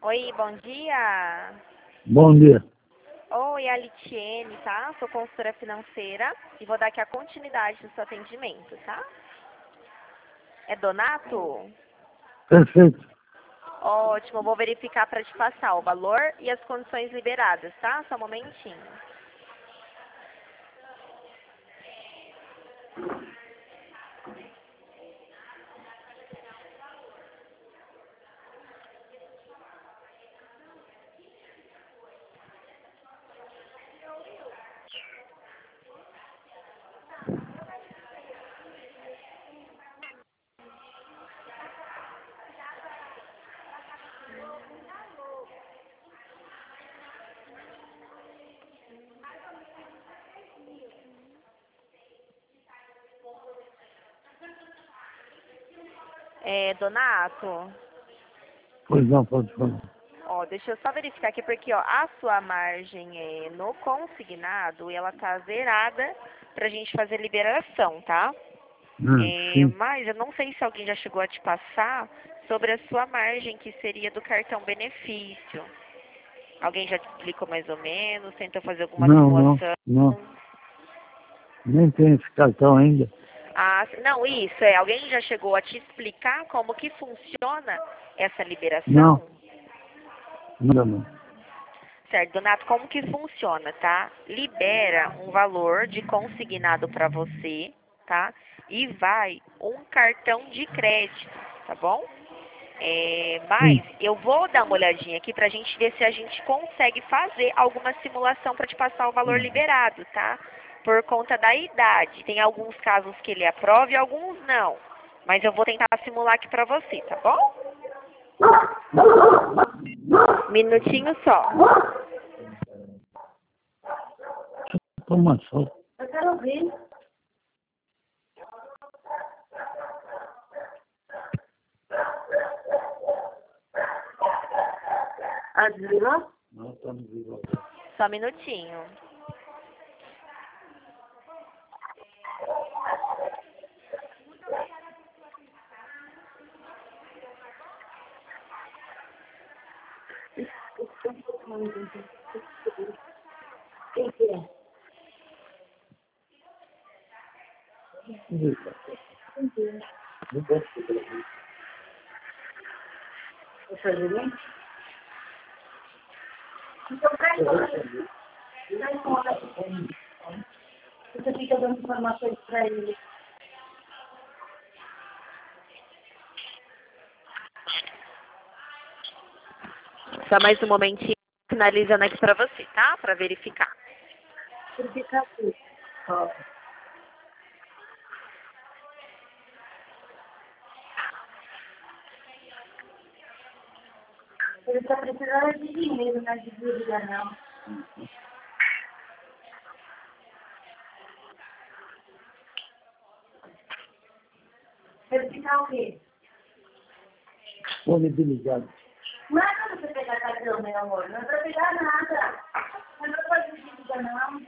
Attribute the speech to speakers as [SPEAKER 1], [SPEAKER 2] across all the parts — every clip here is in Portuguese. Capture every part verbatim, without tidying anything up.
[SPEAKER 1] Oi, bom dia.
[SPEAKER 2] Bom dia.
[SPEAKER 1] Oi, é a Litiene, tá? Sou consultora financeira e vou dar aqui a continuidade do seu atendimento, tá? É Donato?
[SPEAKER 2] Perfeito.
[SPEAKER 1] Ótimo, eu vou verificar para te passar o valor e as condições liberadas, tá? Só um momentinho. É, Donato?
[SPEAKER 2] Pois não, pode falar.
[SPEAKER 1] Ó, deixa eu só verificar aqui, porque ó, a sua margem é no consignado e ela tá zerada pra gente fazer liberação, tá?
[SPEAKER 2] Hum,
[SPEAKER 1] É,
[SPEAKER 2] sim.
[SPEAKER 1] mas eu não sei se alguém já chegou a te passar sobre a sua margem, que seria do cartão benefício. Alguém já te explicou mais ou menos, tentou fazer alguma
[SPEAKER 2] Não, não,
[SPEAKER 1] simulação?
[SPEAKER 2] não. Nem tem esse cartão ainda.
[SPEAKER 1] Ah, não, isso, é. Alguém já chegou a te explicar como que funciona essa
[SPEAKER 2] Não,
[SPEAKER 1] liberação?
[SPEAKER 2] ainda não.
[SPEAKER 1] Certo, Donato, como que funciona, tá? Libera um valor de consignado para você, tá? E vai um cartão de crédito, tá bom? É, mas
[SPEAKER 2] Sim.
[SPEAKER 1] eu vou dar uma olhadinha aqui pra gente ver se a gente consegue fazer alguma simulação para te passar o valor liberado, tá? Por conta da idade. Tem alguns casos que ele aprova e alguns não. Mas eu vou tentar simular aqui pra você, tá bom? Minutinho só.
[SPEAKER 2] Toma só.
[SPEAKER 3] Eu quero ouvir. Ah, desligou?
[SPEAKER 2] Não, tá no vídeo.
[SPEAKER 1] Só um minutinho.
[SPEAKER 3] Quem que é?
[SPEAKER 2] Não posso fazer.
[SPEAKER 3] O presidente? Então, cai fora. Cai fora. Você fica dando informações para ele.
[SPEAKER 1] Só mais um momentinho, finalizando aqui pra você, tá? Pra verificar.
[SPEAKER 3] Ele fica assim. Ó. Ele está precisando de dinheiro, não é de dívida, não. Ele fica o quê?
[SPEAKER 2] Fone desligado.
[SPEAKER 3] Não é para você pegar cartão, meu amor. Não é para pegar nada. Não é para fazer dívida, não.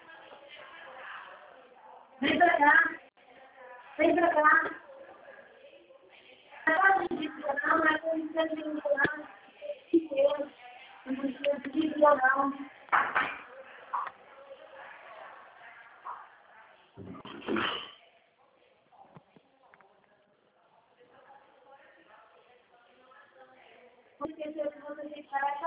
[SPEAKER 3] Vem pra cá. Vem pra cá. Não é fazer dívida, não. Não é com dívida, não. Deus. Não precisa de dívida, não. Não esqueceu que você tem que parar